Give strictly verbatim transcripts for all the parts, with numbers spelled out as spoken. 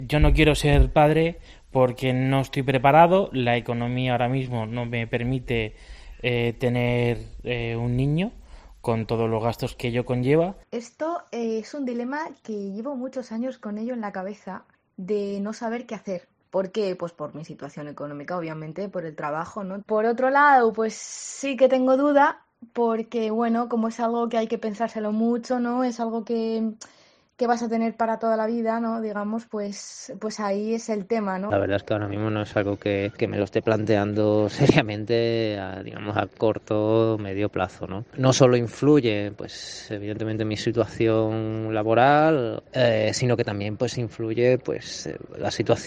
Yo no quiero ser padre porque no estoy preparado, la economía ahora mismo no me permite eh, tener eh, un niño con todos los gastos que ello conlleva. Esto eh, es un dilema que llevo muchos años con ello en la cabeza, de no saber qué hacer. ¿Por qué? Pues por mi situación económica, obviamente, por el trabajo, ¿no? Por otro lado, pues sí que tengo duda, porque, bueno, como es algo que hay que pensárselo mucho, ¿no? Es algo que, que vas a tener para toda la vida, ¿no? Digamos, pues, pues ahí es el tema, ¿no? La verdad es que ahora mismo no es algo que, que me lo esté planteando seriamente, a, digamos, a corto o medio plazo, ¿no? No solo influye, pues, evidentemente mi situación laboral, eh, sino que también, pues, influye, pues, la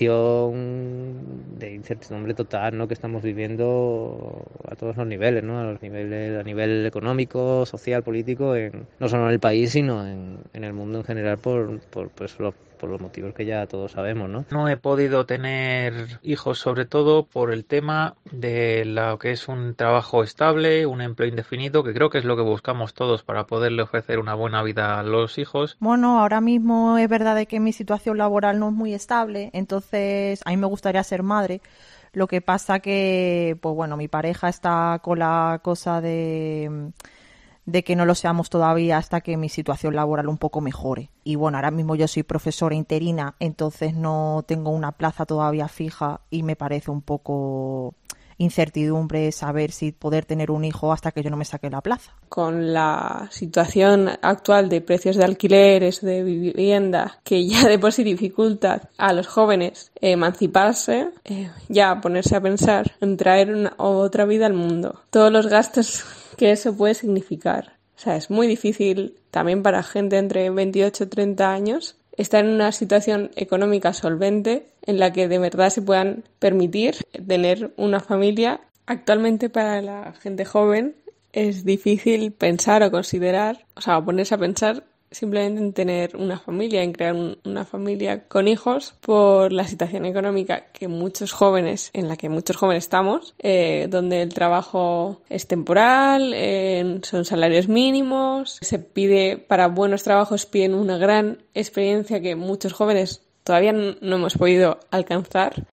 situación de incertidumbre total, ¿no? Que estamos viviendo a todos los niveles, ¿no? A los niveles, a nivel económico, social, político, en, no solo en el país, sino en, en el mundo en general, por, por pues, lo, por los motivos que ya todos sabemos, ¿no? No he podido tener hijos, sobre todo por el tema de lo que es un trabajo estable, un empleo indefinido, que creo que es lo que buscamos todos para poderle ofrecer una buena vida a los hijos. Bueno, ahora mismo es verdad de que mi situación laboral no es muy estable, entonces a mí me gustaría ser madre. Lo que pasa que, pues bueno, mi pareja está con la cosa de... de que no lo seamos todavía hasta que mi situación laboral un poco mejore. Y bueno, ahora mismo yo soy profesora interina, entonces no tengo una plaza todavía fija y me parece un poco incertidumbre saber si poder tener un hijo hasta que yo no me saque la plaza. Con la situación actual de precios de alquileres, de vivienda, que ya de por sí dificulta a los jóvenes emanciparse, eh, ya ponerse a pensar en traer una, otra vida al mundo. Todos los gastos que eso puede significar. O sea, es muy difícil también para gente entre veintiocho y treinta años estar en una situación económica solvente en la que de verdad se puedan permitir tener una familia. Actualmente para la gente joven es difícil pensar o considerar, o sea, ponerse a pensar simplemente en tener una familia, en crear un, una familia con hijos por la situación económica que muchos jóvenes, en la que muchos jóvenes estamos, eh, donde el trabajo es temporal, eh, son salarios mínimos, se pide, para buenos trabajos piden una gran experiencia que muchos jóvenes todavía no hemos podido alcanzar.